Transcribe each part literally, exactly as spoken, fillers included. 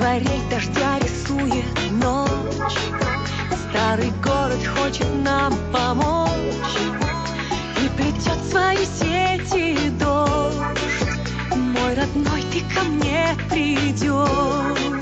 Акварель дождя рисует ночь. Старый город хочет нам помочь и плетет свои сети дождь. Мой родной, ты ко мне придешь.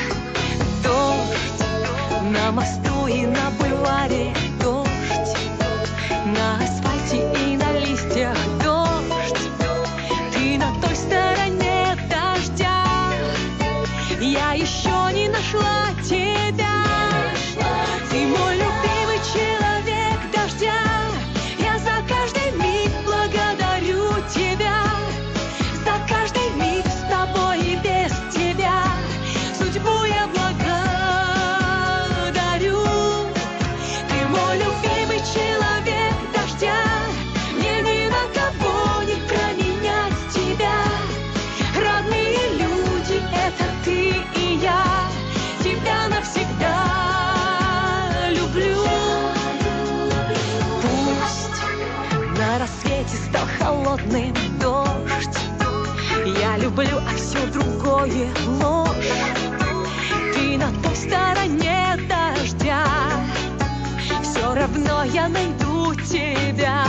Дождь на мосту и на бульваре, дождь на асфальте и на листьях, дождь. Ты на той стороне дождя, я еще не нашла тебя. Ты мой любимый человек дождя, я за каждый миг благодарю тебя. За каждый миг с тобой и без тебя судьбу я благодарю. Ты мой любимый человек дождя, мне ни на кого не променять тебя. Родные люди — это ты и я, тебя навсегда люблю. Пусть на рассвете стал холодным дождь, я люблю, а все другое ложь. Ты на той стороне дождя, все равно я найду тебя.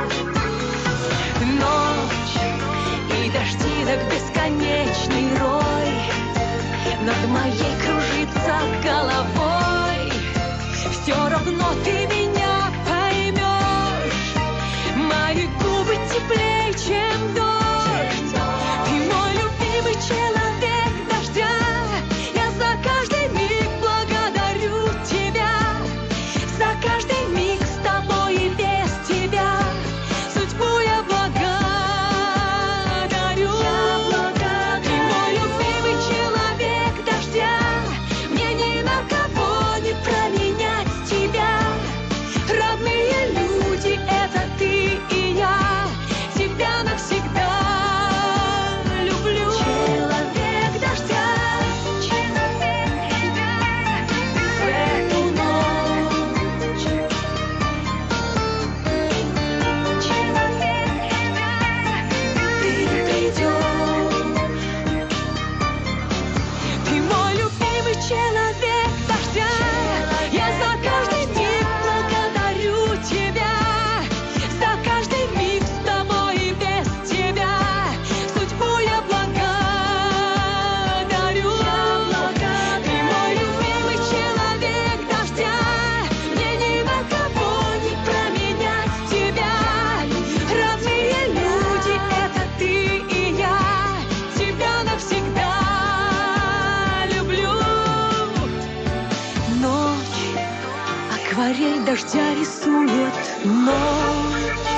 Ночь и дождинок бесконечный рой над моей кружится головой. Все равно ты меня поймешь, мои губы теплее, чем дождь. Ты мой любимый человек дождя, я за каждый миг благодарю тебя. За каждый миг с тобой и без тебя судьбу я благодарю. Ты мой любимый человек дождя, мне ни на кого не променять тебя. Родные люди — это ты и я, тебя навсегда люблю. Человек дождя, человек дождя, в эту ночь. Человек дождя, ты придешь. Ты мой любимый человек дождя, я за каждый миг благодарю тебя. За каждый миг с тобой и без тебя судьбу я благодарю. Ты мой любимый человек дождя, мне ни на кого не променять тебя. Родные люди — это ты и я, тебя навсегда люблю. Ночь, акварель дождя рисует ночь.